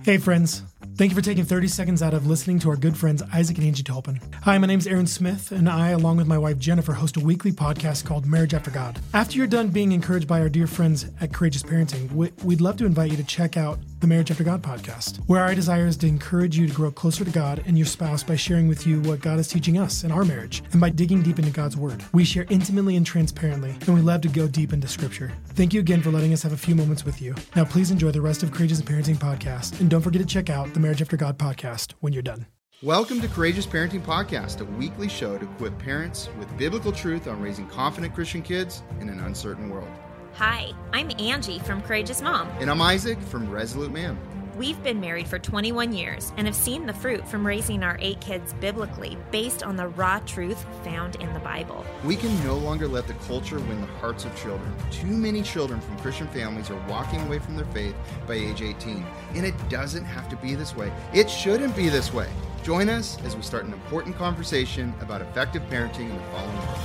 Hey friends, thank you for taking 30 seconds out of listening to our good friends Isaac and Angie Tolpin. Hi, my name's Aaron Smith, and I, along with my wife Jennifer, host a weekly podcast called Marriage After God. After you're done being encouraged by our dear friends at Courageous Parenting, we'd love to invite you to check out the Marriage After God podcast, where our desire is to encourage you to grow closer to God and your spouse by sharing with you what God is teaching us in our marriage, and by digging deep into God's Word. We share intimately and transparently, and we love to go deep into Scripture. Thank you again for letting us have a few moments with you. Now please enjoy the rest of Courageous Parenting podcast, and don't forget to check out the Marriage After God podcast when you're done. Welcome to Courageous Parenting Podcast, a weekly show to equip parents with biblical truth on raising confident Christian kids in an uncertain world. Hi, I'm Angie from Courageous Mom. And I'm Isaac from Resolute Man. We've been married for 21 years and have seen the fruit from raising our 8 kids biblically based on the raw truth found in the Bible. We can no longer let the culture win the hearts of children. Too many children from Christian families are walking away from their faith by age 18. And it doesn't have to be this way. It shouldn't be this way. Join us as we start an important conversation about effective parenting in the fallen world.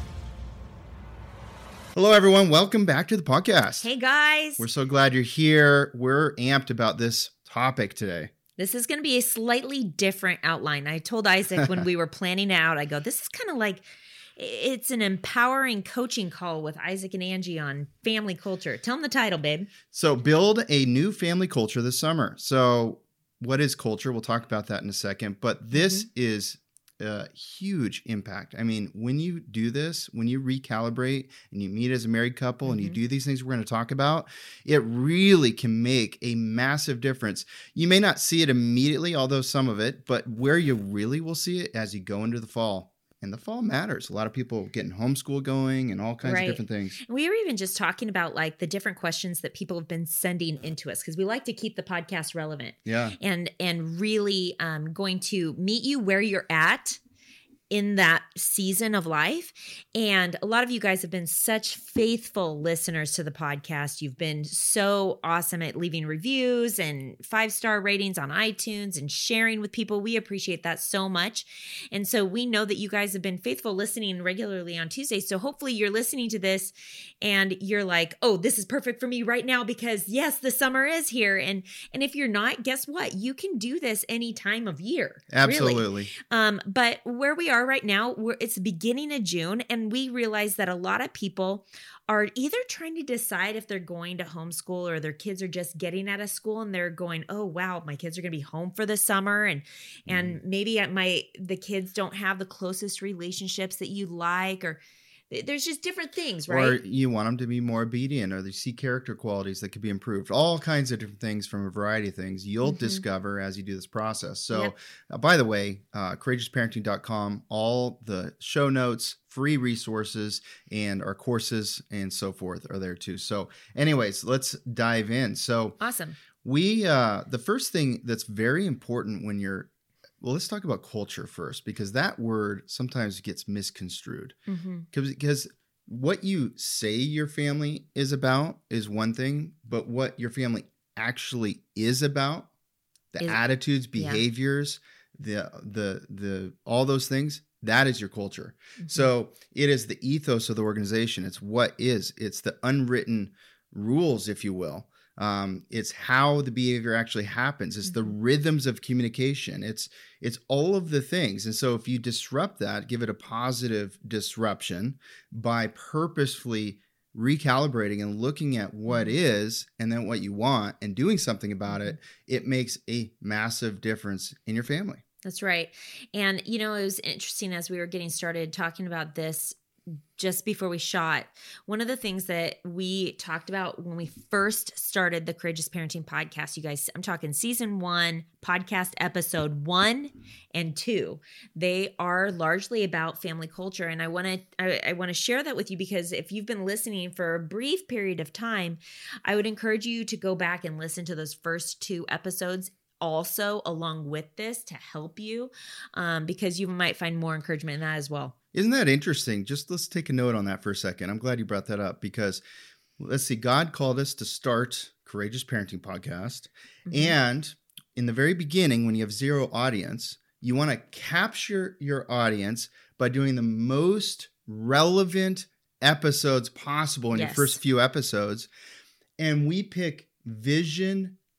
Hello, everyone. Welcome back to the podcast. Hey, guys. We're so glad you're here. We're amped about this topic today. This is going to be a slightly different outline. I told Isaac when we were planning out, I go, this is kind of like, it's an empowering coaching call with Isaac and Angie on family culture. Tell them the title, babe. So build a new family culture this summer. So what is culture? We'll talk about that in a second. But this is a huge impact. I mean, when you do this, when you recalibrate and you meet as a married couple and you do these things we're going to talk about, it really can make a massive difference. You may not see it immediately, although some of it, but where you really will see it as you go into the fall. And the fall matters. A lot of people getting homeschool going and all kinds of different things. We were even just talking about like the different questions that people have been sending into us because we like to keep the podcast relevant. Yeah. And really going to meet you where you're at in that season of life. And a lot of you guys have been such faithful listeners to the podcast. You've been so awesome at leaving reviews and 5-star ratings on iTunes and sharing with people. We appreciate that so much. And so we know that you guys have been faithful listening regularly on Tuesdays. So hopefully you're listening to this and you're like, oh, this is perfect for me right now because yes, the summer is here. And if you're not, guess what? You can do this any time of year. Absolutely. Really. But where we are right now, it's the beginning of June, and we realize that a lot of people are either trying to decide if they're going to homeschool or their kids are just getting out of school and they're going, oh, wow, my kids are going to be home for the summer. And maybe the kids don't have the closest relationships that you like, or there's just different things, right? Or you want them to be more obedient, or they see character qualities that could be improved. All kinds of different things from a variety of things you'll discover as you do this process. So, by the way, courageousparenting.com, all the show notes, free resources, and our courses and so forth are there too. So anyways, let's dive in. So awesome. We, the first thing that's very important when you're, well, let's talk about culture first, because that word sometimes gets misconstrued. Because what you say your family is about is one thing, but what your family actually is about, the attitudes, behaviors, the all those things, that is your culture. So it is the ethos of the organization. It's what is. It's the unwritten rules, if you will. It's how the behavior actually happens. It's the rhythms of communication. It's all of the things. And so if you disrupt that, give it a positive disruption by purposefully recalibrating and looking at what is and then what you want and doing something about it, it makes a massive difference in your family. That's right. And, it was interesting as we were getting started talking about this just before we shot. One of the things that we talked about when we first started the Courageous Parenting podcast, you guys, I'm talking season 1, podcast episode 1 and 2. They are largely about family culture. And I want to share that with you because if you've been listening for a brief period of time, I would encourage you to go back and listen to those first 2 episodes also along with this to help you because you might find more encouragement in that as well. Isn't that interesting? Just let's take a note on that for a second. I'm glad you brought that up because let's see, God called us to start Courageous Parenting Podcast. And in the very beginning, when you have 0 audience, you want to capture your audience by doing the most relevant episodes possible in your first few episodes. And we pick vision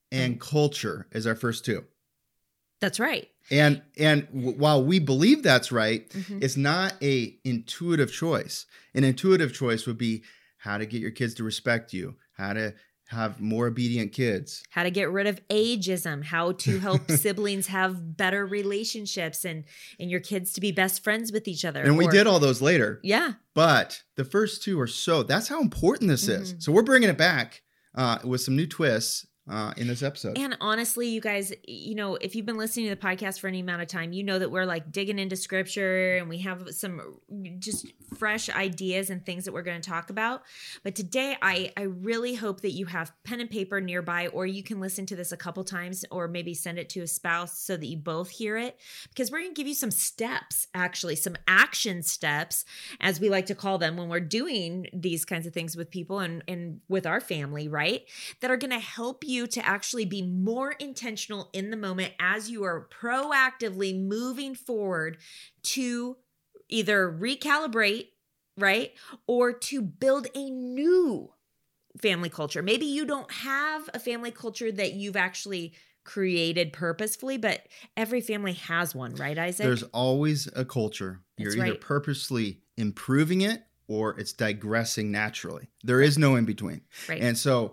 and culture as our first two. That's right. And while we believe that's right, Mm-hmm. it's not a intuitive choice. An intuitive choice would be how to get your kids to respect you, how to have more obedient kids. How to get rid of ageism, how to help siblings have better relationships and your kids to be best friends with each other. And we did all those later. Yeah. But the first two are that's how important this is. So we're bringing it back with some new twists in this episode. And honestly, you guys, if you've been listening to the podcast for any amount of time, you know that we're like digging into scripture and we have some just fresh ideas and things that we're going to talk about. But today, I really hope that you have pen and paper nearby, or you can listen to this a couple times, or maybe send it to a spouse so that you both hear it, because we're going to give you some steps, actually, some action steps, as we like to call them when we're doing these kinds of things with people and with our family, right? That are going to help you to actually be more intentional in the moment as you are proactively moving forward to either recalibrate, right? Or to build a new family culture. Maybe you don't have a family culture that you've actually created purposefully, but every family has one, right, Isaac? There's always a culture. You're either purposely improving it or it's digressing naturally. There is no in between. Right. And so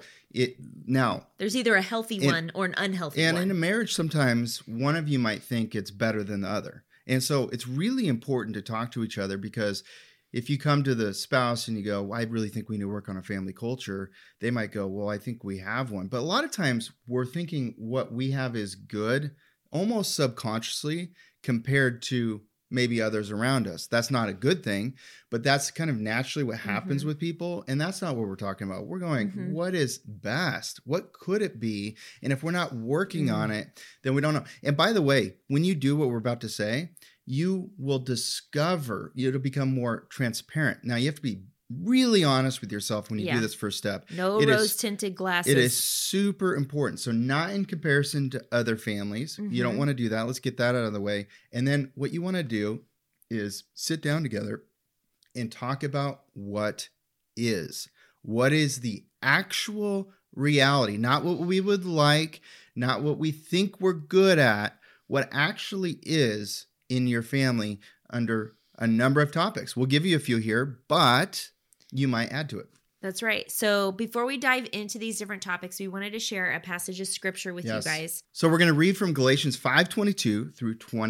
there's either a healthy one or an unhealthy one. And in a marriage, sometimes one of you might think it's better than the other. And so it's really important to talk to each other, because if you come to the spouse and you go, well, I really think we need to work on a family culture, they might go, well, I think we have one. But a lot of times we're thinking what we have is good, almost subconsciously, compared to maybe others around us. That's not a good thing, but that's kind of naturally what happens with people. And that's not what we're talking about. We're going, what is best? What could it be? And if we're not working on it, then we don't know. And by the way, when you do what we're about to say, you will discover, it'll become more transparent. Now you have to be really honest with yourself when you do this first step. No rose-tinted glasses. It is super important. So not in comparison to other families. You don't want to do that. Let's get that out of the way. And then what you want to do is sit down together and talk about what is. What is the actual reality? Not what we would like, not what we think we're good at. What actually is in your family under a number of topics. We'll give you a few here, but you might add to it. That's right. So before we dive into these different topics, we wanted to share a passage of scripture with you guys. So we're going to read from Galatians 5:22 through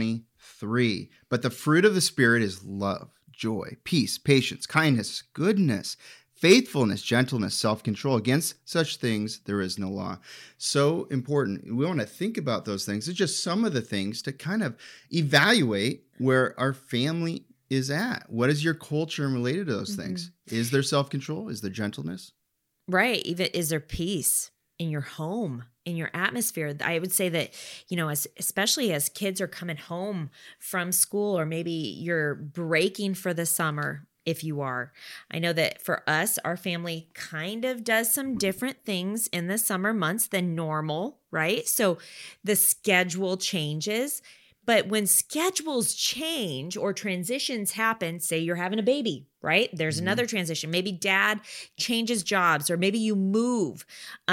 23. But the fruit of the Spirit is love, joy, peace, patience, kindness, goodness, faithfulness, gentleness, self-control. Against such things there is no law. So important. We want to think about those things. It's just some of the things to kind of evaluate where our family is at. What is your culture related to those things? Is there self-control? Is there gentleness? Right. Even is there peace in your home, in your atmosphere? I would say that, especially as kids are coming home from school, or maybe you're breaking for the summer, if you are. I know that for us, our family kind of does some different things in the summer months than normal, right? So the schedule changes. But when schedules change or transitions happen, say you're having a baby, right? There's another transition. Maybe dad changes jobs, or maybe you move,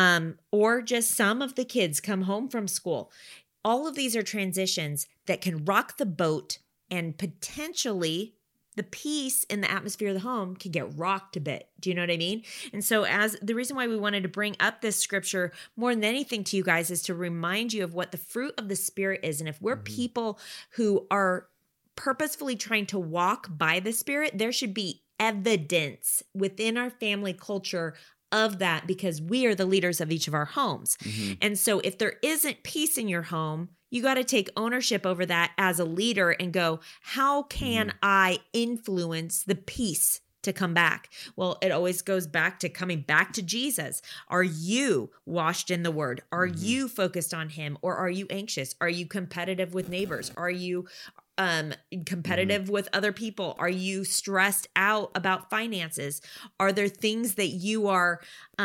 or just some of the kids come home from school. All of these are transitions that can rock the boat, and potentially the peace in the atmosphere of the home can get rocked a bit. Do you know what I mean? And so as the reason why we wanted to bring up this scripture more than anything to you guys is to remind you of what the fruit of the Spirit is. And if we're people who are purposefully trying to walk by the Spirit, there should be evidence within our family culture of that, because we are the leaders of each of our homes. And so if there isn't peace in your home, you got to take ownership over that as a leader and go, how can I influence the peace to come back? Well, it always goes back to coming back to Jesus. Are you washed in the Word? Are you focused on Him? Or are you anxious? Are you competitive with neighbors? Are you competitive with other people? Are you stressed out about finances? Are there things that you are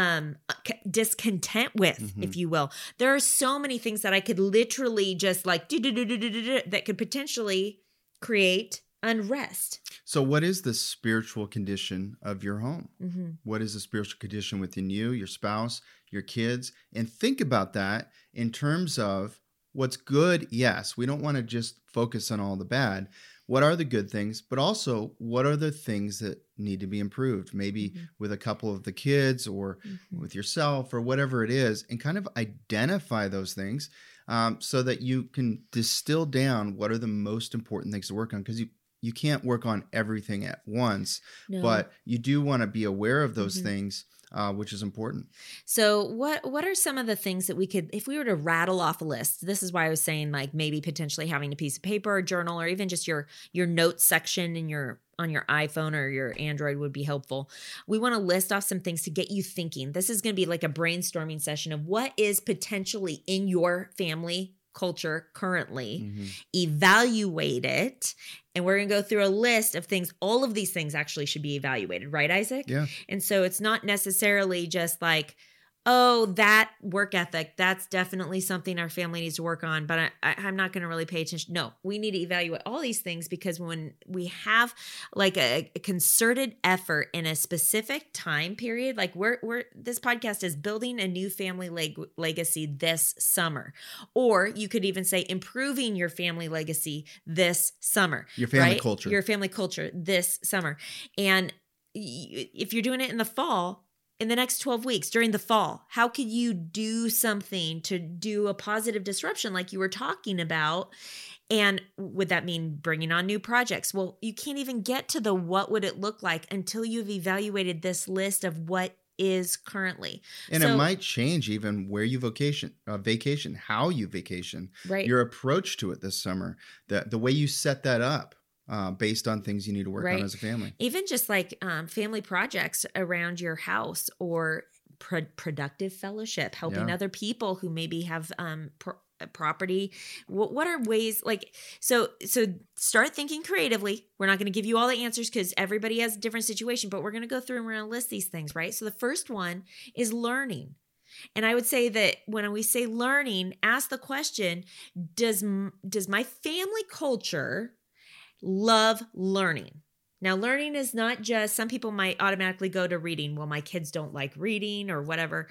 discontent with, if you will? There are so many things that I could literally just like that could potentially create unrest. So what is the spiritual condition of your home? Mm-hmm. What is the spiritual condition within you, your spouse, your kids? And think about that in terms of what's good. Yes, we don't want to just focus on all the bad. What are the good things? But also, what are the things that need to be improved? Maybe with a couple of the kids or with yourself or whatever it is, and kind of identify those things so that you can distill down what are the most important things to work on. Because you can't work on everything at once, but you do want to be aware of those things, which is important. So what are some of the things that we could, if we were to rattle off a list, this is why I was saying like maybe potentially having a piece of paper or journal or even just your notes section on your iPhone or your Android would be helpful. We want to list off some things to get you thinking. This is going to be like a brainstorming session of what is potentially in your family culture currently, evaluate it, and we're going to go through a list of things. All of these things actually should be evaluated, right, Isaac? Yeah. And so it's not necessarily just like, oh, that work ethic, that's definitely something our family needs to work on, but I'm not going to really pay attention. No, we need to evaluate all these things because when we have like a concerted effort in a specific time period, like this podcast is building a new family legacy this summer, or you could even say improving your family legacy this summer. Your family right? culture. Your family culture this summer. And if you're doing it in the fall, in the next 12 weeks during the fall, how could you do something to do a positive disruption like you were talking about? And would that mean bringing on new projects? Well, you can't even get to the what would it look like until you've evaluated this list of what is currently. And it might change even where you vacation, how you vacation, right. Your approach to it this summer, the way you set that up. Based on things you need to work on as a family. Even just like family projects around your house or productive fellowship, helping other people who maybe have property. What are ways like, so start thinking creatively. We're not going to give you all the answers because everybody has a different situation, but we're going to go through and we're going to list these things, right? So the first one is learning. And I would say that when we say learning, ask the question, does my family culture love learning? Now, learning is not just, some people might automatically go to reading. Well, my kids don't like reading or whatever.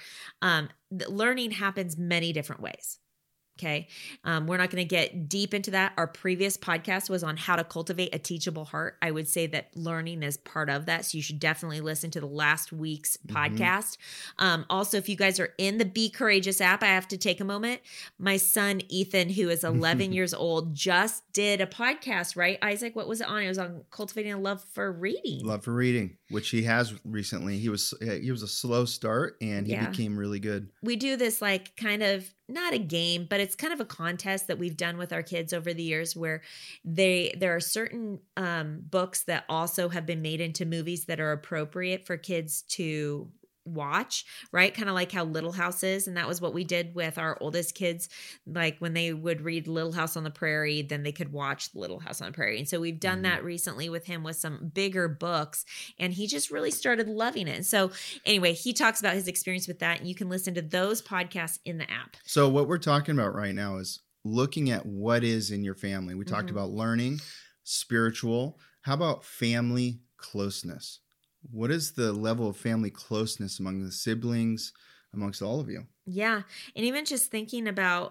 Learning happens many different ways. Okay. We're not going to get deep into that. Our previous podcast was on how to cultivate a teachable heart. I would say that learning is part of that. So you should definitely listen to the last week's podcast. Also, if you guys are in the Be Courageous app, I have to take a moment. My son, Ethan, who is 11 years old, just did a podcast, right? Isaac, what was it on? It was on cultivating a love for reading. Love for reading, which he has recently. He was a slow start and he became really good. We do this like kind of, not a game, but it's kind of a contest that we've done with our kids over the years where there are certain books that also have been made into movies that are appropriate for kids to watch, right? Kind of like how Little House is. And that was what we did with our oldest kids. Like when they would read Little House on the Prairie, then they could watch Little House on the Prairie. And so we've done that recently with him with some bigger books, and he just really started loving it. And so anyway, he talks about his experience with that, and you can listen to those podcasts in the app. So what we're talking about right now is looking at what is in your family. We talked about learning, spiritual. How about family closeness? What is the level of family closeness among the siblings, amongst all of you? Yeah. And even just thinking about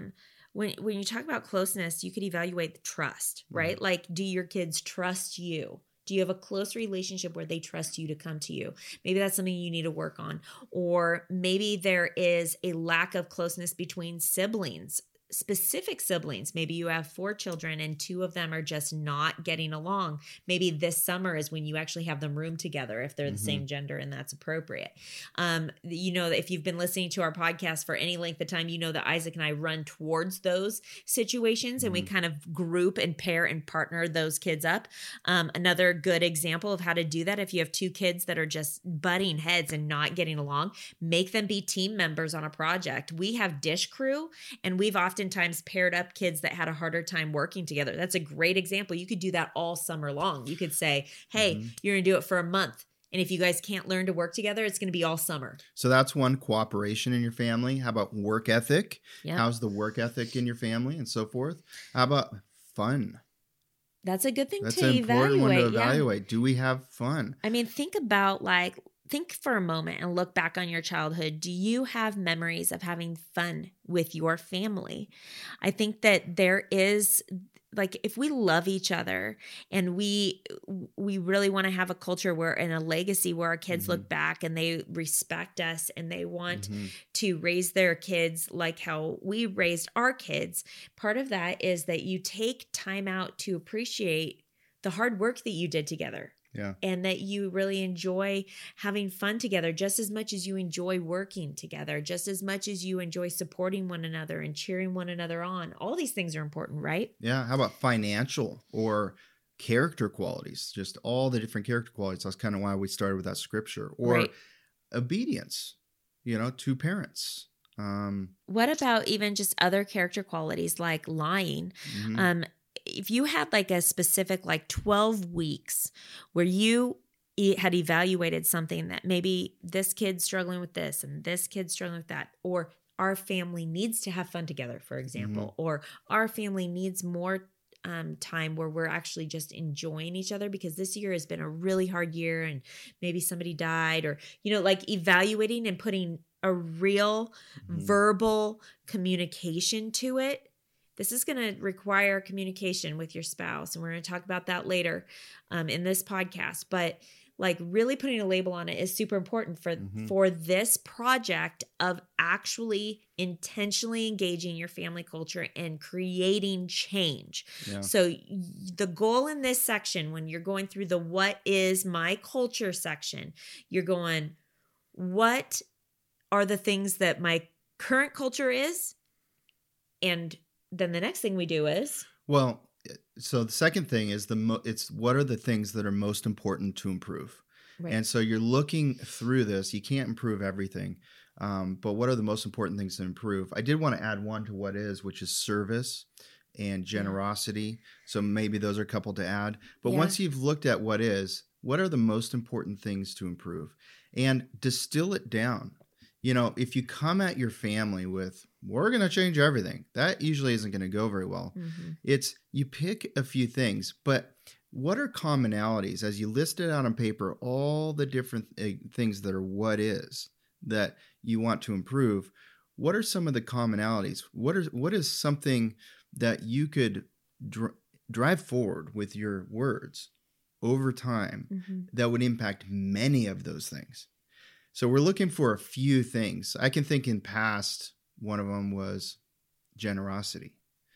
when you talk about closeness, you could evaluate the trust, right? Like, do your kids trust you? Do you have a close relationship where they trust you to come to you? Maybe that's something you need to work on. Or maybe there is a lack of closeness between siblings. Specific siblings. Maybe you have 4 children and 2 of them are just not getting along. Maybe this summer is when you actually have them room together if they're the same gender and that's appropriate. You know, if you've been listening to our podcast for any length of time, you know that Isaac and I run towards those situations and we kind of group and pair and partner those kids up. Another good example of how to do that, if you have 2 kids that are just butting heads and not getting along, make them be team members on a project. We have Dish Crew, and we've oftentimes paired up kids that had a harder time working together. That's a great example. You could do that all summer long. You could say, hey, you're going to do it for a month. And if you guys can't learn to work together, it's going to be all summer. So that's one, cooperation in your family. How about work ethic? Yep. How's the work ethic in your family and so forth? How about fun? That's a good thing That's to an important one to evaluate. Yeah. evaluate. Do we have fun? I mean, think for a moment and look back on your childhood. Do you have memories of having fun with your family? I think that there is, like, if we love each other and we really want to have a culture where, and a legacy where our kids look back and they respect us and they want to raise their kids like how we raised our kids, part of that is that you take time out to appreciate the hard work that you did together. Yeah. And that you really enjoy having fun together just as much as you enjoy working together, just as much as you enjoy supporting one another and cheering one another on. All these things are important, right? Yeah. How about financial or character qualities? Just all the different character qualities. That's kind of why we started with that scripture. Or obedience, to parents. What about even just other character qualities like lying? If you had like a specific 12 weeks where you had evaluated something that maybe this kid's struggling with this and this kid's struggling with that, or our family needs to have fun together, for example, or our family needs more time where we're actually just enjoying each other because this year has been a really hard year and maybe somebody died, or, evaluating and putting a real verbal communication to it. This is going to require communication with your spouse, and we're going to talk about that later in this podcast. But really putting a label on it is super important for this project of actually intentionally engaging your family culture and creating change. Yeah. So the goal in this section, when you're going through the what is my culture section, you're going, what are the things that my current culture is? And then the next thing we do is, so the second thing is it's what are the things that are most important to improve? Right. And so you're looking through this. You can't improve everything, but what are the most important things to improve? I did want to add one to what is, which is service and generosity. So maybe those are a couple to add. But once you've looked at what are the most important things to improve? And distill it down. If you come at your family with, we're going to change everything, that usually isn't going to go very well. It's, you pick a few things, but what are commonalities as you list it out on paper, all the different things that are what is that you want to improve? What are some of the commonalities? What is something that you could drive forward with your words over time that would impact many of those things? So we're looking for a few things. I can think in past, one of them was generosity.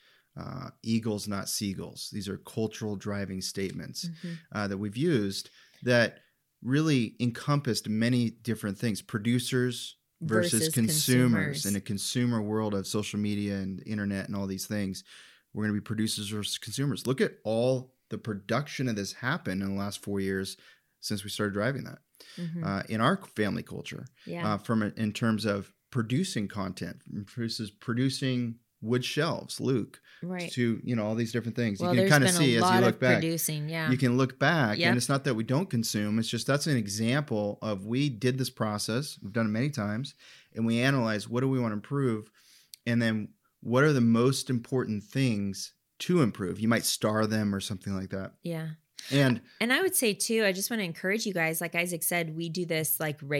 Eagles, not seagulls. These are cultural driving statements that we've used that really encompassed many different things. Producers versus consumers. In a consumer world of social media and internet and all these things, we're going to be producers versus consumers. Look at all the production of this happened in the last 4 years since we started driving that. In our family culture, in terms of producing content, versus producing wood shelves, Luke, to all these different things. You can kind of see as you look back. You can look back, and it's not that we don't consume. It's just that's an example of we did this process. We've done it many times, and we analyze what do we want to improve, and then what are the most important things to improve. You might star them or something like that. Yeah. And I would say too, I just want to encourage you guys, like Isaac said, we do this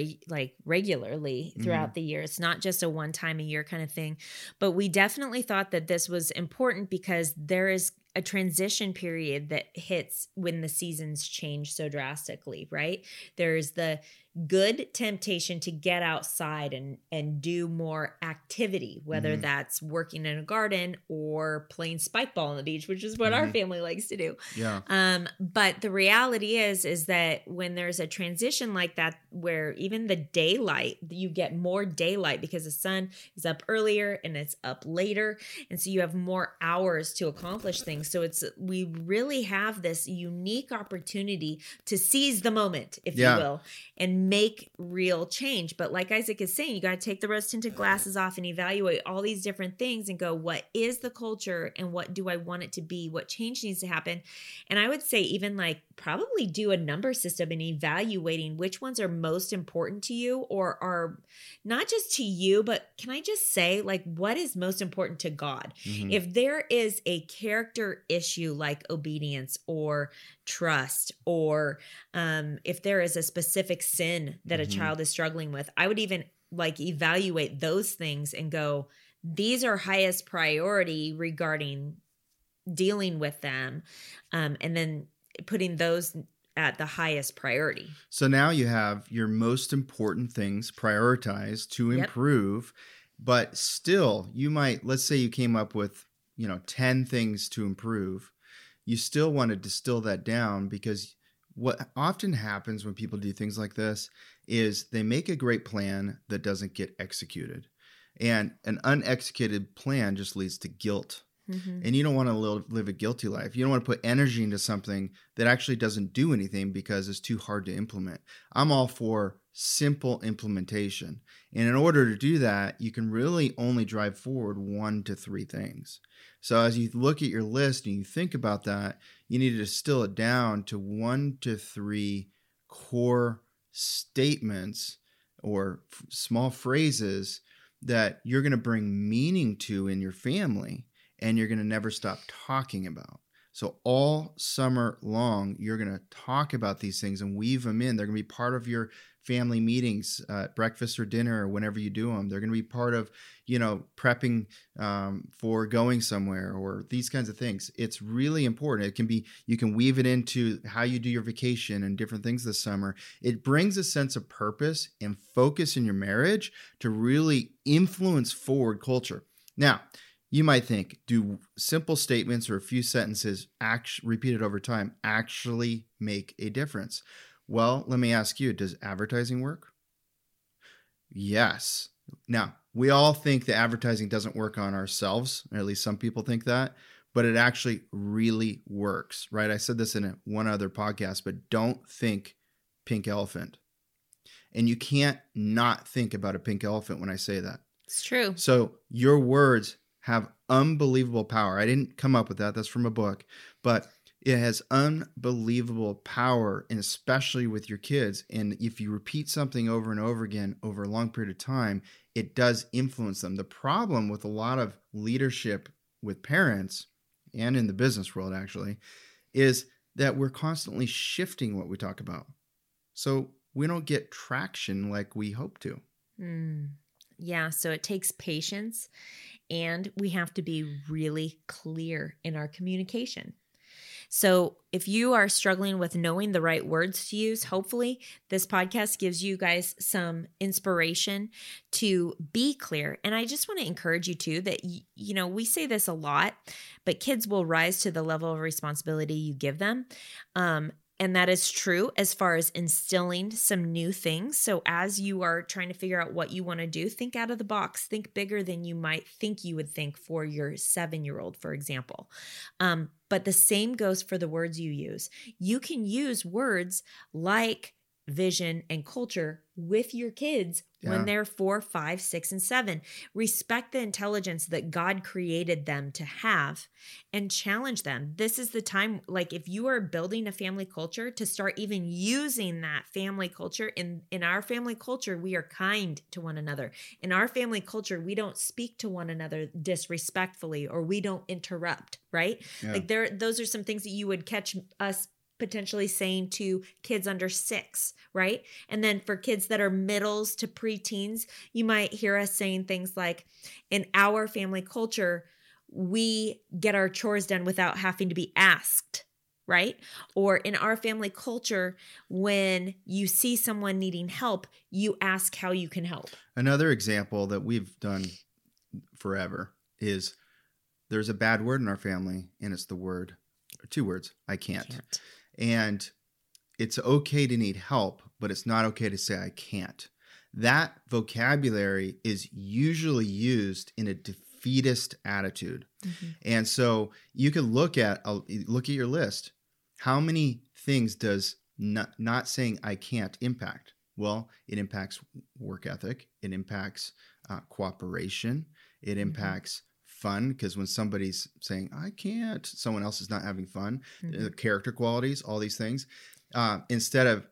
regularly throughout the year. It's not just a one time a year kind of thing, but we definitely thought that this was important because there is a transition period that hits when the seasons change so drastically, right? There's the good temptation to get outside and do more activity, whether that's working in a garden or playing spike ball on the beach, which is what our family likes to do. Yeah. But the reality is that when there's a transition like that, where even the daylight, you get more daylight because the sun is up earlier and it's up later. And so you have more hours to accomplish things. So we really have this unique opportunity to seize the moment, if you will, and make real change. But like Isaac is saying, you got to take the rose-tinted glasses off and evaluate all these different things and go, what is the culture and what do I want it to be? What change needs to happen? And I would say even probably do a number system and evaluating which ones are most important to you, or are not just to you, but can I just say what is most important to God? If there is a character bigger issue like obedience or trust, or if there is a specific sin that a child is struggling with, I would even like evaluate those things and go, these are highest priority regarding dealing with them. And then putting those at the highest priority. So now you have your most important things prioritized to improve, but still you might, let's say you came up with, 10 things to improve. You still want to distill that down, because what often happens when people do things like this is they make a great plan that doesn't get executed. And an unexecuted plan just leads to guilt. And you don't want to live a guilty life. You don't want to put energy into something that actually doesn't do anything because it's too hard to implement. I'm all for simple implementation. And in order to do that, you can really only drive forward 1 to 3 things. So as you look at your list and you think about that, you need to distill it down to 1 to 3 core statements or small phrases that you're going to bring meaning to in your family, and you're going to never stop talking about. So all summer long, you're going to talk about these things and weave them in. They're going to be part of your family meetings, breakfast or dinner, or whenever you do them. They're going to be part of, prepping for going somewhere, or these kinds of things. It's really important. It can be, you can weave it into how you do your vacation and different things this summer. It brings a sense of purpose and focus in your marriage to really influence forward culture. Now, you might think, do simple statements or a few sentences repeated over time actually make a difference? Well, let me ask you, does advertising work? Yes. Now, we all think that advertising doesn't work on ourselves, or at least some people think that, but it actually really works, right? I said this in one other podcast, but don't think pink elephant. And you can't not think about a pink elephant when I say that. It's true. So your words have unbelievable power. I didn't come up with that. That's from a book, but it has unbelievable power, and especially with your kids. And if you repeat something over and over again over a long period of time, it does influence them. The problem with a lot of leadership with parents, and in the business world actually, is that we're constantly shifting what we talk about. So we don't get traction like we hope to. Yeah, so it takes patience, and we have to be really clear in our communication. So if you are struggling with knowing the right words to use, hopefully this podcast gives you guys some inspiration to be clear. And I just want to encourage you too that, we say this a lot, but kids will rise to the level of responsibility you give them. And that is true as far as instilling some new things. So as you are trying to figure out what you want to do, think out of the box, think bigger than you might think you would think for your 7-year-old, for example. But the same goes for the words you use. You can use words like vision and culture with your kids when they're 4, 5, 6, and 7. Respect the intelligence that God created them to have and challenge them. This is the time, like if you are building a family culture, to start even using that family culture. In our family culture, we are kind to one another. In our family culture, we don't speak to one another disrespectfully, or we don't interrupt, right? Yeah. Like those are some things that you would catch us potentially saying to kids under 6, right? And then for kids that are middles to preteens, you might hear us saying things like, in our family culture, we get our chores done without having to be asked, right? Or in our family culture, when you see someone needing help, you ask how you can help. Another example that we've done forever is there's a bad word in our family, and it's the word, or 2 words, I can't. And it's okay to need help, but it's not okay to say I can't. That vocabulary is usually used in a defeatist attitude. And so you can look at your list. How many things does not saying I can't impact? Well, it impacts work ethic. It impacts cooperation. It impacts fun, because when somebody's saying I can't, someone else is not having fun. Character qualities, all these things. Instead of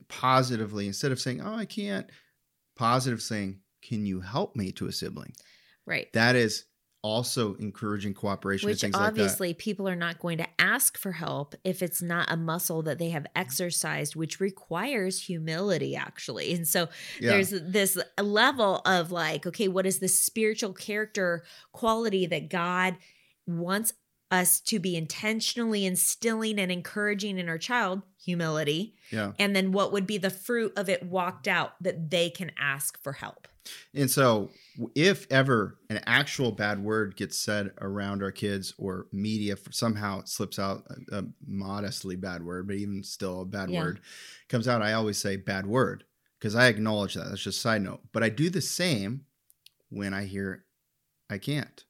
saying oh I can't, positive saying can you help me to a sibling. Right. That is also encouraging cooperation and Which things like that. obviously people are not going to ask for help if it's not a muscle that they have exercised, which requires humility, actually. And so there's this level of like, okay, what is the spiritual character quality that God wants us to be intentionally instilling and encouraging in our child? Humility. Yeah. And then what would be the fruit of it walked out that they can ask for help? And so if ever an actual bad word gets said around our kids, or media somehow slips out a modestly bad word, but even still a bad word comes out, I always say bad word, because I acknowledge that. That's just a side note. But I do the same when I hear I can't.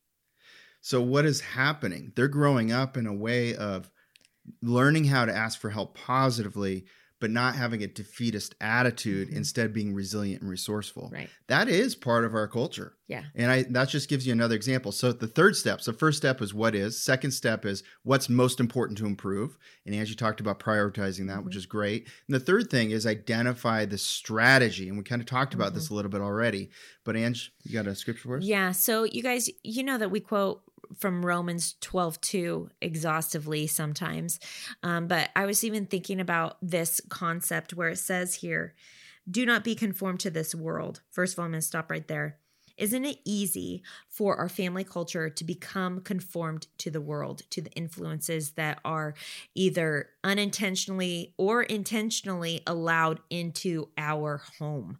So what is happening? They're growing up in a way of learning how to ask for help positively, but not having a defeatist attitude, instead being resilient and resourceful. Right. That is part of our culture. Yeah. And that just gives you another example. So the third step, so first step is what is, second step is what's most important to improve. And Angie talked about prioritizing that, which is great. And the third thing is identify the strategy. And we kind of talked about this a little bit already, but Angie, you got a scripture for us? Yeah. So you guys, you know that we quote from Romans 12:2 exhaustively sometimes. But I was even thinking about this concept where it says here, do not be conformed to this world. First of all, I'm going to stop right there. Isn't it easy for our family culture to become conformed to the world, to the influences that are either unintentionally or intentionally allowed into our home?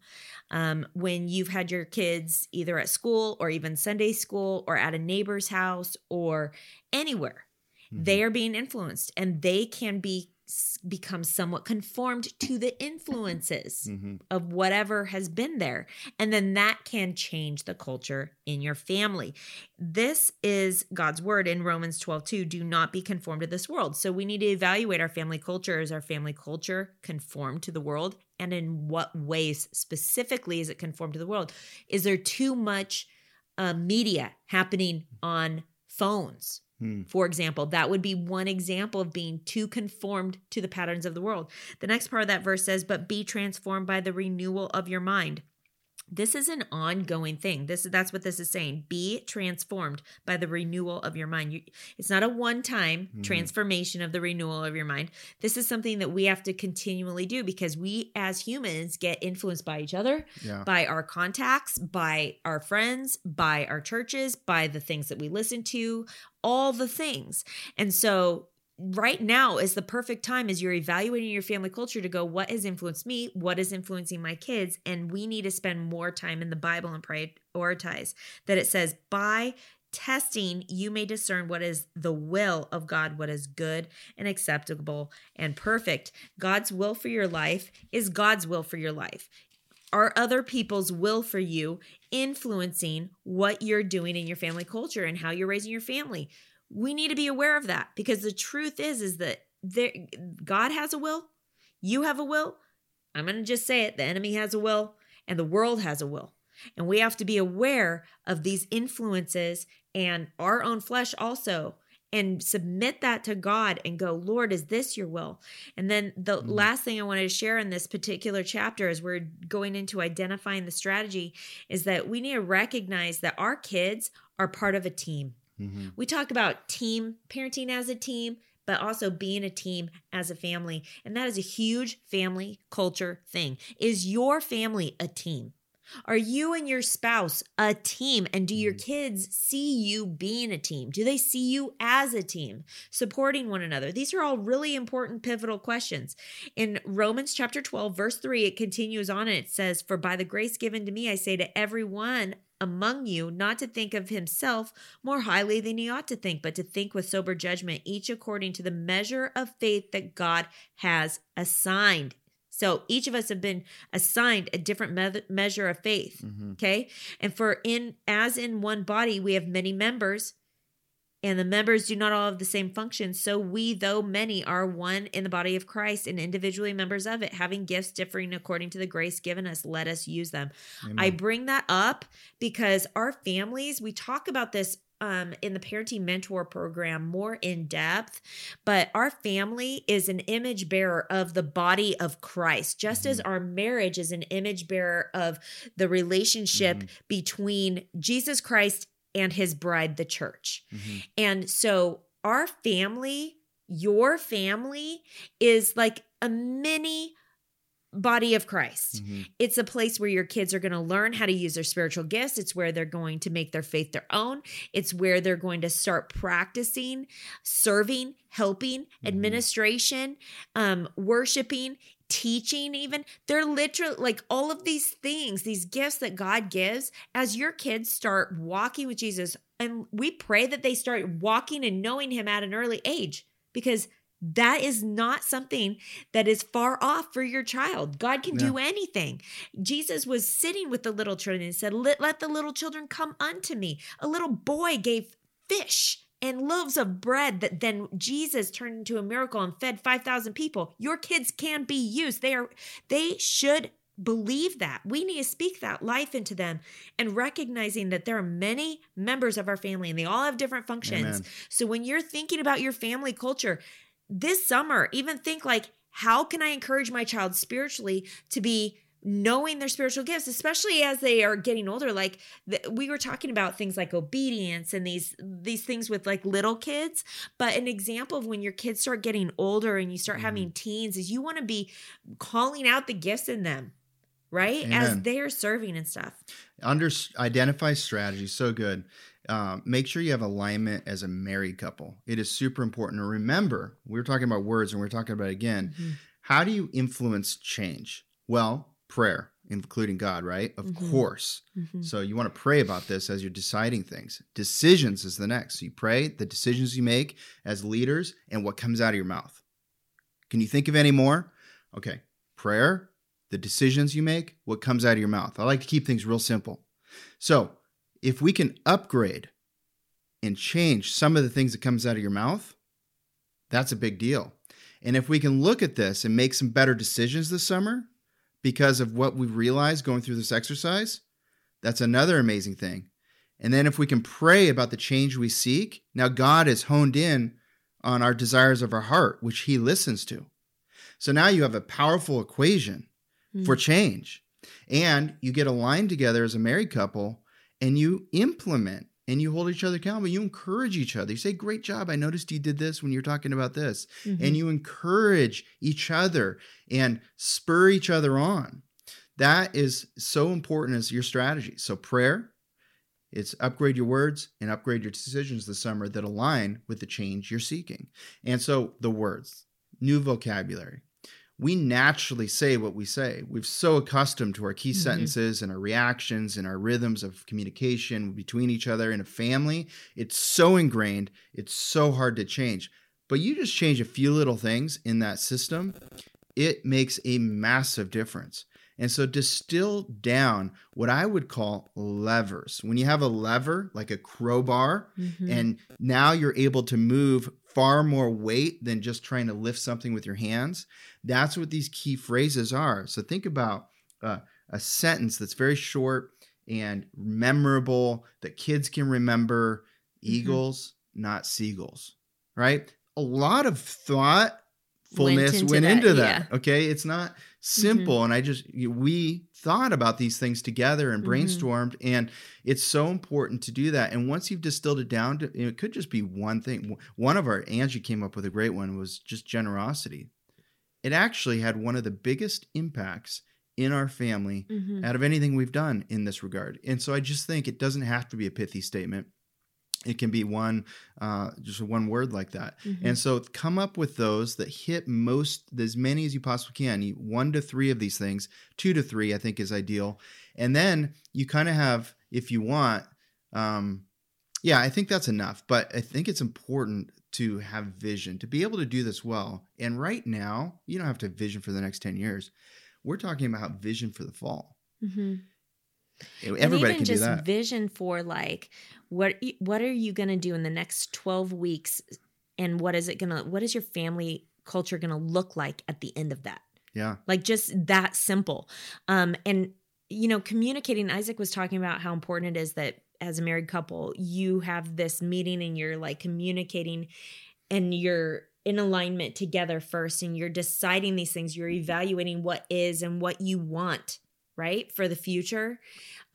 When you've had your kids either at school or even Sunday school or at a neighbor's house or anywhere, they are being influenced, and they can become somewhat conformed to the influences of whatever has been there. And then that can change the culture in your family. This is God's word in Romans 12:2. Do not be conformed to this world. So we need to evaluate our family culture. Is our family culture conformed to the world? And in what ways specifically is it conformed to the world? Is there too much media happening on phones? For example, that would be one example of being too conformed to the patterns of the world. The next part of that verse says, but be transformed by the renewal of your mind. This is an ongoing thing. That's what this is saying. Be transformed by the renewal of your mind. It's not a one-time transformation of the renewal of your mind. This is something that we have to continually do, because we as humans get influenced by each other, by our contacts, by our friends, by our churches, by the things that we listen to, all the things. And so right now is the perfect time as you're evaluating your family culture to go, what has influenced me? What is influencing my kids? And we need to spend more time in the Bible and prioritize that. It says, by testing, you may discern what is the will of God, what is good and acceptable and perfect. God's will for your life is God's will for your life. Are other people's will for you influencing what you're doing in your family culture and how you're raising your family? We need to be aware of that, because the truth is that God has a will. You have a will. I'm going to just say it. The enemy has a will, and the world has a will. And we have to be aware of these influences and our own flesh also, and submit that to God and go, Lord, is this your will? And then the last thing I wanted to share in this particular chapter, as we're going into identifying the strategy, is that we need to recognize that our kids are part of a team. We talk about team parenting as a team, but also being a team as a family. And that is a huge family culture thing. Is your family a team? Are you and your spouse a team? And do your kids see you being a team? Do they see you as a team, supporting one another? These are all really important, pivotal questions. In Romans chapter 12, verse 3, it continues on and it says, for by the grace given to me, I say to everyone among you not to think of himself more highly than he ought to think, but to think with sober judgment, each according to the measure of faith that God has assigned. So each of us have been assigned a different measure of faith. Okay. And as in one body, we have many members, and the members do not all have the same function. So we, though many, are one in the body of Christ and individually members of it, having gifts differing according to the grace given us. Let us use them. Amen. I bring that up because our families, we talk about this in the Parenting Mentor program more in depth, but our family is an image bearer of the body of Christ, just as our marriage is an image bearer of the relationship between Jesus Christ and his bride, the church. And so our family, your family, is like a mini body of Christ. It's a place where your kids are going to learn how to use their spiritual gifts. It's where they're going to make their faith their own. It's where they're going to start practicing, serving, helping, administration, worshiping, teaching even. They're literally like all of these things, these gifts that God gives as your kids start walking with Jesus. And we pray that they start walking and knowing him at an early age, because that is not something that is far off for your child. God can do anything. Jesus was sitting with the little children and said, let the little children come unto me. A little boy gave fish and loaves of bread that then Jesus turned into a miracle and fed 5,000 people. Your kids can be used. They should believe that. We need to speak that life into them, and recognizing that there are many members of our family and they all have different functions. Amen. So when you're thinking about your family culture this summer, even think like, how can I encourage my child spiritually to be knowing their spiritual gifts, especially as they are getting older? Like we were talking about things like obedience and these things with like little kids, but an example of when your kids start getting older and you start having teens is you want to be calling out the gifts in them, right? Amen. As they're serving and stuff. Identify strategy. So good. Make sure you have alignment as a married couple. It is super important to remember. We were talking about words and we're talking about, again, how do you influence change? Well, prayer, including God, right? Of course. So you want to pray about this as you're deciding things. Decisions is the next. So you pray the decisions you make as leaders and what comes out of your mouth. Can you think of any more? Okay. Prayer, the decisions you make, what comes out of your mouth. I like to keep things real simple. So if we can upgrade and change some of the things that comes out of your mouth, that's a big deal. And if we can look at this and make some better decisions this summer because of what we've realized going through this exercise, that's another amazing thing. And then if we can pray about the change we seek, now God is honed in on our desires of our heart, which he listens to. So now you have a powerful equation for change, and you get aligned together as a married couple, and you implement and you hold each other accountable. You encourage each other. You say, great job. I noticed you did this when you're talking about this. And you encourage each other and spur each other on. That is so important as your strategy. So prayer, it's upgrade your words and upgrade your decisions this summer that align with the change you're seeking. And so the words, new vocabulary. We naturally say what we say. We're so accustomed to our key sentences and our reactions and our rhythms of communication between each other in a family. It's so ingrained. It's so hard to change. But you just change a few little things in that system, it makes a massive difference. And so distill down what I would call levers. When you have a lever, like a crowbar, and now you're able to move far more weight than just trying to lift something with your hands, that's what these key phrases are. So think about a sentence that's very short and memorable that kids can remember. Eagles, not seagulls, right? A lot of thoughtfulness went into that. Yeah. Okay. It's not simple. And we thought about these things together and brainstormed, and it's so important to do that. And once you've distilled it down to, it could just be one thing. One of Angie came up with a great one, was just generosity. It actually had one of the biggest impacts in our family out of anything we've done in this regard. And so I just think it doesn't have to be a pithy statement. It can be just one word like that. And so come up with those that hit as many as you possibly can. 1 to 3 of these things, 2 to 3, I think is ideal. And then you kind of have, if you want, I think that's enough. But I think it's important to have vision, to be able to do this well. And right now, you don't have to have vision for the next 10 years. We're talking about vision for the fall. Everybody can do that. Just vision for like, what are you going to do in the next 12 weeks? And what is your family culture going to look like at the end of that? Yeah. Like just that simple. And, communicating, Isaac was talking about how important it is that as a married couple, you have this meeting and you're like communicating and you're in alignment together first, and you're deciding these things. You're evaluating what is and what you want, right, for the future.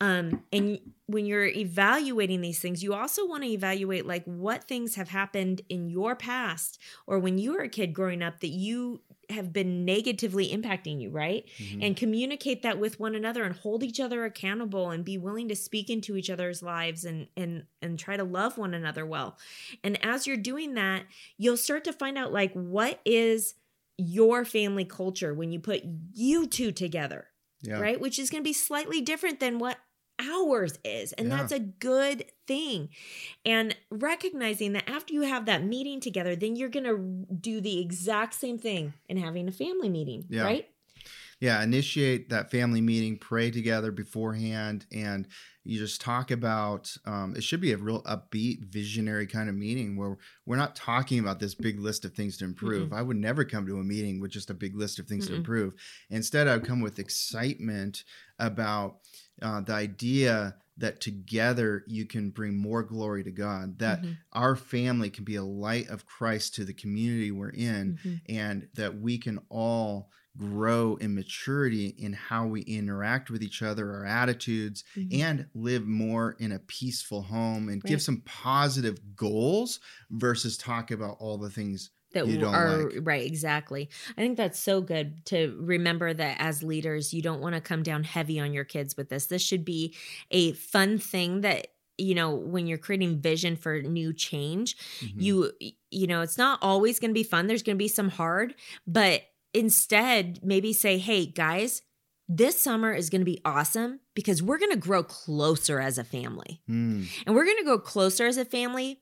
And when you're evaluating these things, you also want to evaluate like what things have happened in your past or when you were a kid growing up that you have been negatively impacting you, right? Mm-hmm. And communicate that with one another and hold each other accountable and be willing to speak into each other's lives and try to love one another well. And as you're doing that, you'll start to find out like what is your family culture when you put you two together, right? Which is going to be slightly different than what ours is. And that's a good thing. And recognizing that after you have that meeting together, then you're going to do the exact same thing in having a family meeting, right? Yeah, initiate that family meeting, pray together beforehand, and you just talk about, it should be a real upbeat, visionary kind of meeting where we're not talking about this big list of things to improve. Mm-mm. I would never come to a meeting with just a big list of things to improve. Instead, I would come with excitement about the idea that together you can bring more glory to God, that our family can be a light of Christ to the community we're in, and that we can all grow in maturity in how we interact with each other, our attitudes, and live more in a peaceful home and give some positive goals versus talk about all the things that you don't like. Right, exactly. I think that's so good to remember that as leaders, you don't want to come down heavy on your kids with this. This should be a fun thing that, you know, when you're creating vision for new change, you know, it's not always going to be fun. There's going to be some hard, but instead maybe say, hey guys, this summer is going to be awesome because we're going to grow closer as a family. And we're going to grow closer as a family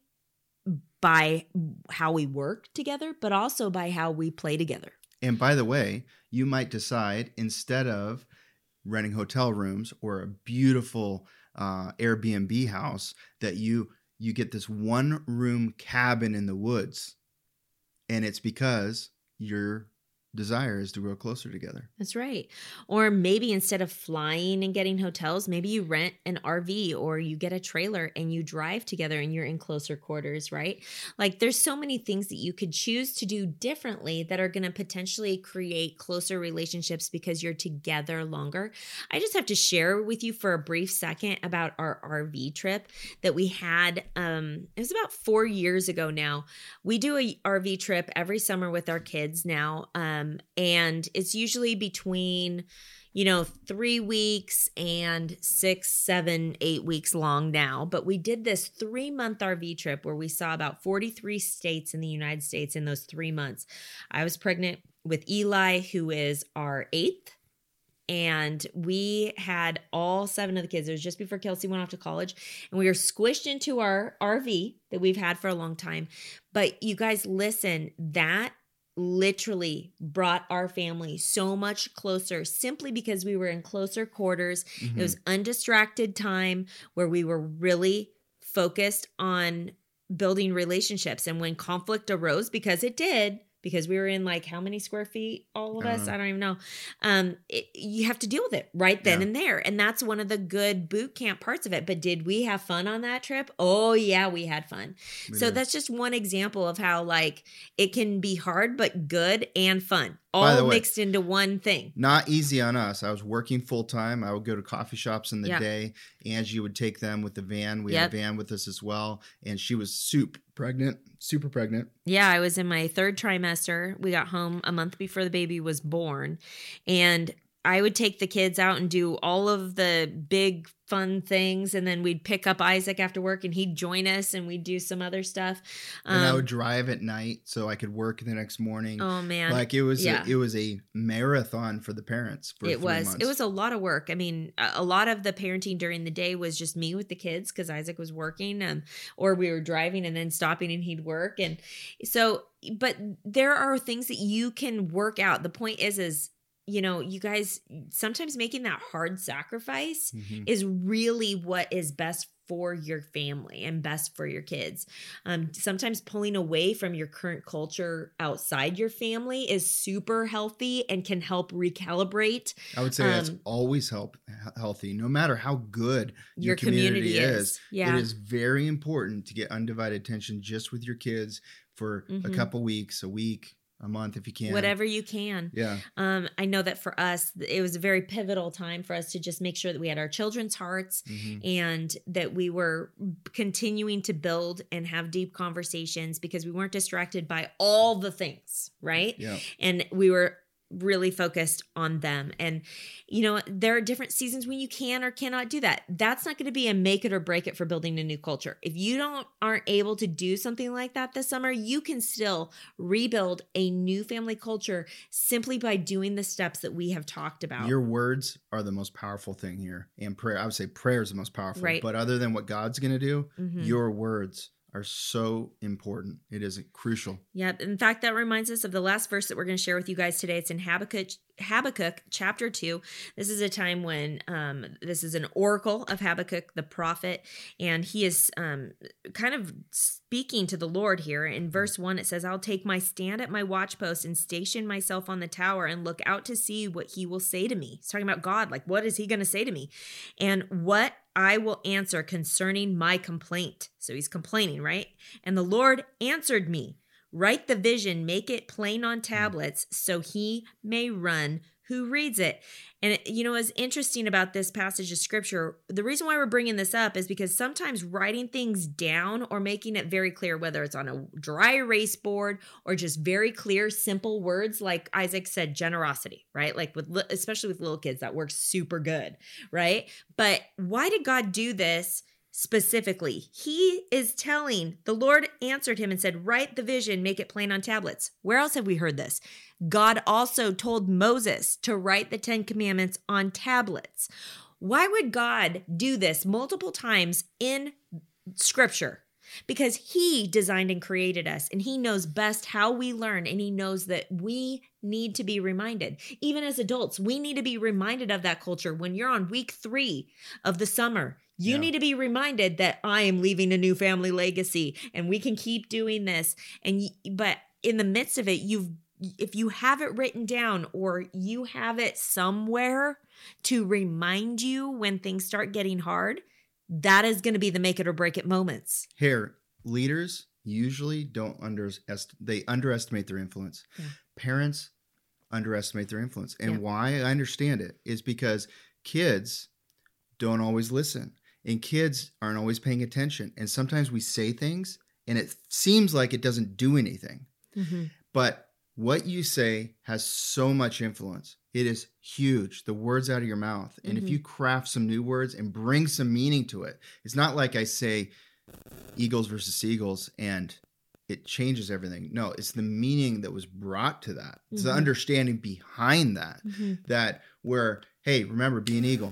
by how we work together, but also by how we play together. And by the way, you might decide instead of renting hotel rooms or a beautiful Airbnb house that you get this one room cabin in the woods. And it's because your desire is to grow closer together. That's right. Or maybe instead of flying and getting hotels, maybe you rent an RV or you get a trailer and you drive together and you're in closer quarters, right? Like there's so many things that you could choose to do differently that are going to potentially create closer relationships because you're together longer. I just have to share with you for a brief second about our RV trip that we had. It was about 4 years ago now. We do a RV trip every summer with our kids now. And it's usually between, 3 weeks and 6, 7, 8 weeks long now. But we did this 3-month RV trip where we saw about 43 states in the United States in those 3 months. I was pregnant with Eli, who is our 8th. And we had all 7 of the kids. It was just before Kelsey went off to college. And we were squished into our RV that we've had for a long time. But you guys, listen, that literally brought our family so much closer simply because we were in closer quarters. It was undistracted time where we were really focused on building relationships. And when conflict arose, because it did, because we were in like how many square feet, all of us? I don't even know. You have to deal with it right then and there. And that's one of the good boot camp parts of it. But did we have fun on that trip? Oh yeah, we had fun. So that's just one example of how like it can be hard, but good and fun. All mixed into one thing. Not easy on us. I was working full time. I would go to coffee shops in the day. Angie would take them with the van. We had a van with us as well. And she was super pregnant. Yeah, I was in my 3rd trimester. We got home a month before the baby was born. And I would take the kids out and do all of the big fun things. And then we'd pick up Isaac after work and he'd join us and we'd do some other stuff. And I would drive at night so I could work the next morning. Oh man. Like it was a marathon for the parents for 3 months. It was a lot of work. I mean, a lot of the parenting during the day was just me with the kids because Isaac was working or we were driving and then stopping and he'd work. And so, but there are things that you can work out. The point is, you guys, sometimes making that hard sacrifice is really what is best for your family and best for your kids. Sometimes pulling away from your current culture outside your family is super healthy and can help recalibrate. I would say that's always healthy, no matter how good your community is. Yeah. It is very important to get undivided attention just with your kids for a couple weeks, a week, a month if you can. Whatever you can. Yeah. I know that for us, it was a very pivotal time for us to just make sure that we had our children's hearts and that we were continuing to build and have deep conversations because we weren't distracted by all the things, right? Yeah. And we were really focused on them. And, there are different seasons when you can or cannot do that. That's not going to be a make it or break it for building a new culture. If you aren't able to do something like that this summer, you can still rebuild a new family culture simply by doing the steps that we have talked about. Your words are the most powerful thing here. And prayer, I would say prayer is the most powerful. Right. But other than what God's going to do, your words are so important. It is crucial. Yeah. In fact, that reminds us of the last verse that we're going to share with you guys today. It's in Habakkuk chapter 2. This is a time when this is an oracle of Habakkuk, the prophet, and he is kind of speaking to the Lord here. In verse 1, it says, I'll take my stand at my watchpost and station myself on the tower and look out to see what he will say to me. He's talking about God. Like, what is he going to say to me? And what I will answer concerning my complaint. So he's complaining, right? And the Lord answered me, write the vision, make it plain on tablets so he may run who reads it. And what's interesting about this passage of scripture, the reason why we're bringing this up is because sometimes writing things down or making it very clear, whether it's on a dry erase board or just very clear, simple words, like Isaac said, generosity, right? Like especially with little kids, that works super good, right? But why did God do this? Specifically, he is telling, the Lord answered him and said, write the vision, make it plain on tablets. Where else have we heard this? God also told Moses to write the 10 Commandments on tablets. Why would God do this multiple times in Scripture? Because he designed and created us, and he knows best how we learn, and he knows that we need to be reminded. Even as adults, we need to be reminded of that culture. When you're on week 3 of the summer, you need to be reminded that I am leaving a new family legacy, and we can keep doing this. But in the midst of it, if you have it written down or you have it somewhere to remind you when things start getting hard, that is going to be the make it or break it moments. Here, leaders usually they underestimate their influence. Yeah. Parents underestimate their influence. And why I understand it is because kids don't always listen. And kids aren't always paying attention. And sometimes we say things and it seems like it doesn't do anything. Mm-hmm. But what you say has so much influence. It is huge, the words out of your mouth. And if you craft some new words and bring some meaning to it, it's not like I say eagles versus seagulls and it changes everything. No, it's the meaning that was brought to that. It's the understanding behind that, that where, hey, remember, be an eagle.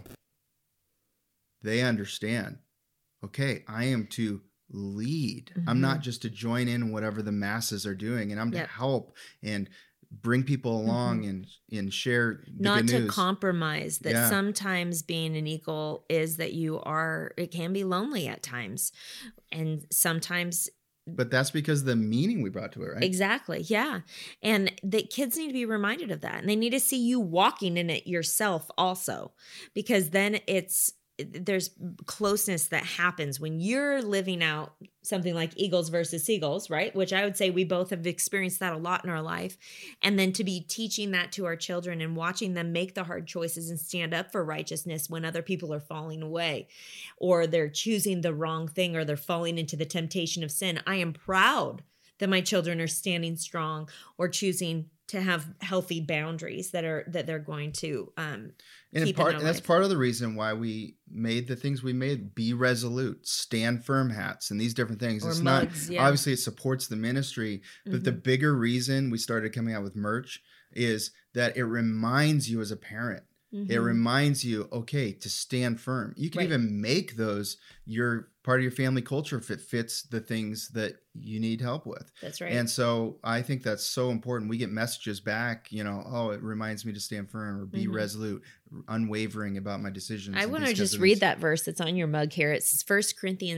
They understand, okay, I am to lead. I'm not just to join in whatever the masses are doing, and I'm to help and bring people along and share the not good to news. Compromise that sometimes being an eagle is that it can be lonely at times, and sometimes. But that's because the meaning we brought to it, right? Exactly. Yeah. And the kids need to be reminded of that, and they need to see you walking in it yourself also, because then there's closeness that happens when you're living out something like eagles versus seagulls, right? Which I would say we both have experienced that a lot in our life. And then to be teaching that to our children and watching them make the hard choices and stand up for righteousness when other people are falling away or they're choosing the wrong thing or they're falling into the temptation of sin. I am proud that my children are standing strong or choosing to have healthy boundaries that they're going to keep in their life. That's part of the reason why we made the things we made. Be resolute, stand firm hats, and these different things. Or it's mugs, not obviously it supports the ministry, but the bigger reason we started coming out with merch is that it reminds you as a parent. It reminds you, okay, to stand firm. You can even make those your part of your family culture if it fits the things that you need help with. That's right. And so I think that's so important. We get messages back, oh, it reminds me to stand firm or be resolute, unwavering about my decisions. I want to just read that verse that's on your mug here. It's 1 Corinthians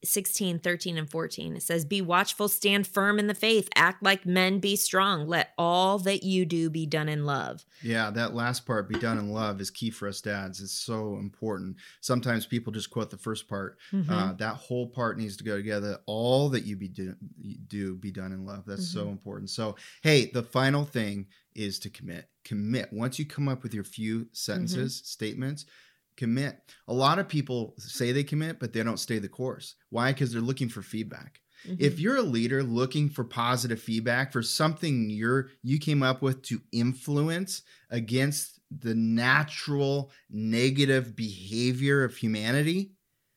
16, 13, and 14. It says, be watchful, stand firm in the faith, act like men, be strong. Let all that you do be done in love. Yeah, that last part, be done in love, is key for us dads. It's so important. Sometimes people just quote the first part. That whole part needs to go together. All that you do be done in love. That's so important. So, hey, the final thing is to commit. Commit. Once you come up with your few sentences, statements, commit. A lot of people say they commit, but they don't stay the course. Why? Because they're looking for feedback. If you're a leader looking for positive feedback for something you came up with to influence against the natural negative behavior of humanity,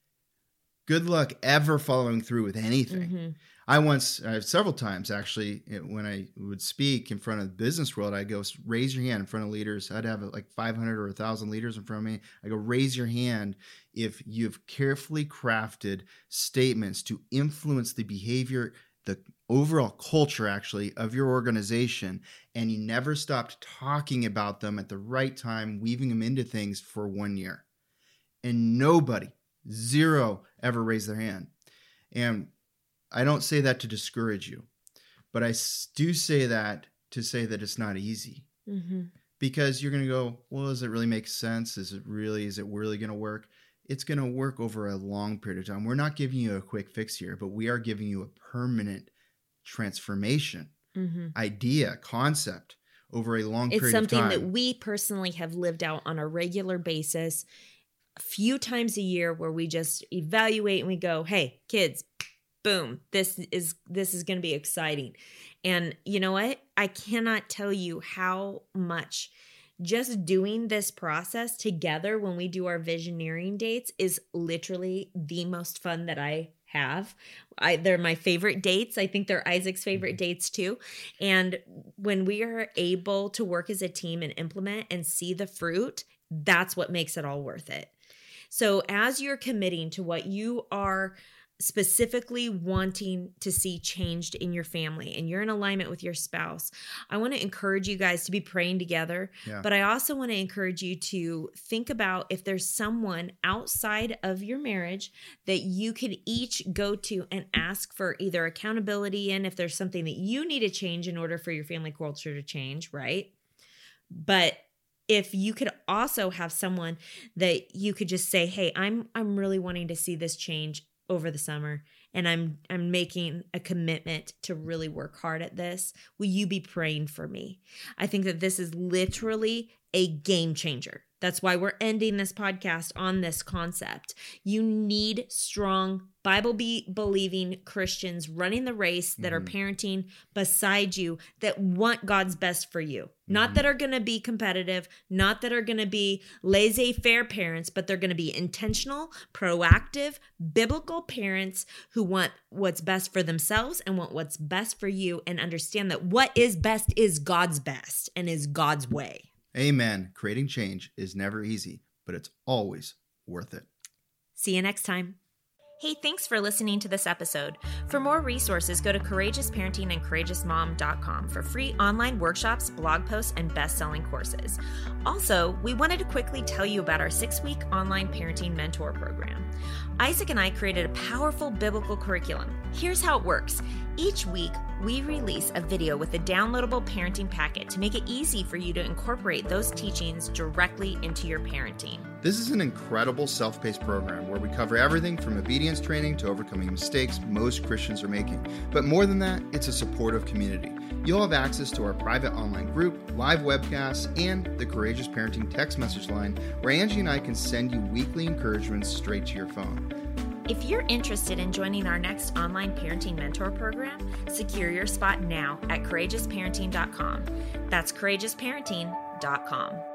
good luck ever following through with anything. I several times actually, when I would speak in front of the business world, I go, raise your hand in front of leaders. I'd have like 500 or 1,000 leaders in front of me. I go, raise your hand if you've carefully crafted statements to influence the behavior, the overall culture actually of your organization, and you never stopped talking about them at the right time, weaving them into things for 1 year. And nobody, zero, ever raised their hand. And I don't say that to discourage you, but I do say that to say that it's not easy, because you're going to go, well, does it really make sense? Is it really going to work? It's going to work over a long period of time. We're not giving you a quick fix here, but we are giving you a permanent transformation, idea, concept over a long period of time. It's something that we personally have lived out on a regular basis, a few times a year, where we just evaluate and we go, hey, kids, boom, this is going to be exciting. And you know what? I cannot tell you how much just doing this process together when we do our visioneering dates is literally the most fun that I have. They're my favorite dates. I think they're Isaac's favorite dates too. And when we are able to work as a team and implement and see the fruit, that's what makes it all worth it. So as you're committing to what you are specifically wanting to see changed in your family and you're in alignment with your spouse, I want to encourage you guys to be praying together. But I also want to encourage you to think about if there's someone outside of your marriage that you could each go to and ask for either accountability in, if there's something that you need to change in order for your family culture to change, right? But if you could also have someone that you could just say, hey, I'm really wanting to see this change over the summer, and I'm making a commitment to really work hard at this. Will you be praying for me? I think that this is literally a game changer. That's why we're ending this podcast on this concept. You need strong Bible-believing Christians running the race that are parenting beside you, that want God's best for you. Not that are going to be competitive, not that are going to be laissez-faire parents, but they're going to be intentional, proactive, biblical parents who want what's best for themselves and want what's best for you, and understand that what is best is God's best and is God's way. Amen. Creating change is never easy, but it's always worth it. See you next time. Hey, thanks for listening to this episode. For more resources, go to CourageousParenting and CourageousMom.com for free online workshops, blog posts, and best-selling courses. Also, we wanted to quickly tell you about our 6-week online parenting mentor program. Isaac and I created a powerful biblical curriculum. Here's how it works. Each week, we release a video with a downloadable parenting packet to make it easy for you to incorporate those teachings directly into your parenting. This is an incredible self-paced program where we cover everything from obedience training to overcoming mistakes most Christians are making. But more than that, it's a supportive community. You'll have access to our private online group, live webcasts, and the Courageous Parenting text message line, where Angie and I can send you weekly encouragements straight to your phone. If you're interested in joining our next online parenting mentor program, secure your spot now at CourageousParenting.com. That's CourageousParenting.com.